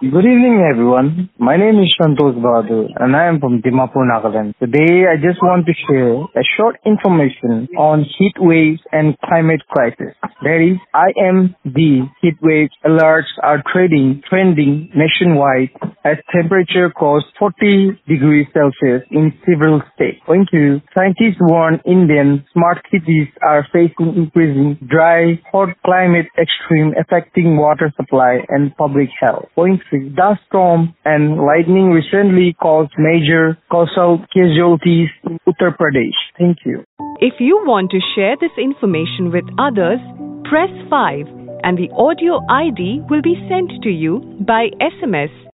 Good evening, everyone. My name is Santosh Bahadur, and I am from Dimapur, Nagaland. Today, I just want to share a short information on heat waves and climate crisis. That is, IMD heat wave alerts are trending nationwide as temperature crossed 40 degrees Celsius in several states. Thank you. Scientists warn Indian smart cities are facing increasing dry, hot climate extreme affecting water supply and public health. Point three, dust storm and lightning recently caused major coastal casualties in Uttar Pradesh. Thank you. If you want to share this information with others, press 5 and the audio ID will be sent to you by SMS